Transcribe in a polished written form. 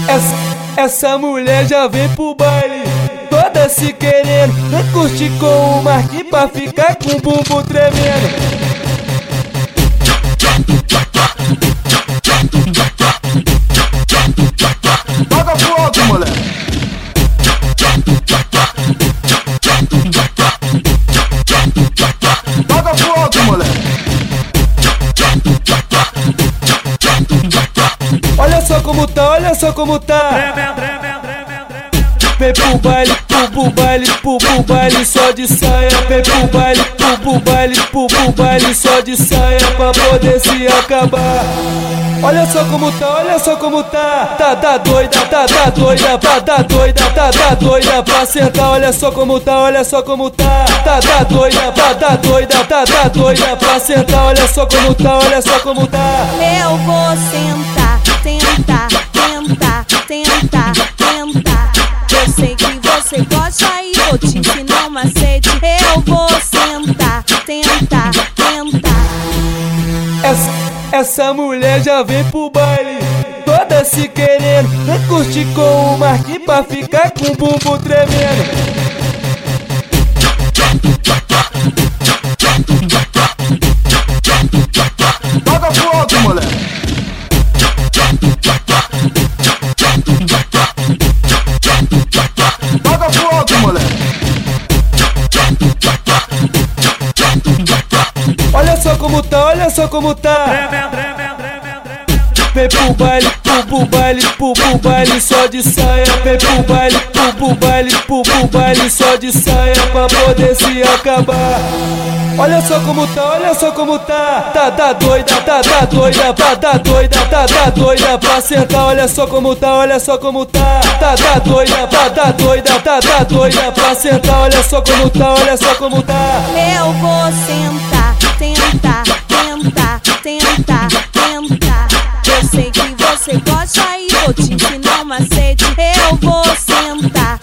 Essa mulher já vem pro baile, toda se querendo. Vem curtir com o Marquinhos pra ficar com o bumbum tremendo. Joga pro alto, moleque. Joga pro alto, moleque. Olha só como tá, olha só como tá. Vem pro baile, pro baile só de saia. Vem pro baile só de saia pra poder se acabar. Olha só como tá, olha só como tá. Tá doida, tá doida, tá doida pra sentar. Olha só como tá, olha só como tá. Tá doida, tá doida pra sentar. Olha só como tá, olha só como tá. Eu vou sentar, tentar, tentar, tentar, tentar. Eu sei que você gosta e vou te ensinar um macete. Eu vou sentar, tentar, tentar. Essa mulher já vem pro baile, toda se querendo. Vem curtir com o Marquinhos pra ficar com o bumbum tremendo. Joga pro alto, moleque. Joga pro alto, moleque. Olha só como tá, olha só como tá. Vem pro baile só de saia. Vem pro baile só de saia pra poder se acabar. Olha só como tá, olha só como tá. Tá doida, tá doida, tá doida pra sentar. Olha só como tá, olha só como tá. Tá doida, tá doida pra sentar. Olha só como tá, olha só como tá. Eu vou sentar, tentar, tentar, tentar, tentar. Eu sei que você gosta e vou te ensinar um macete. Eu vou sentar,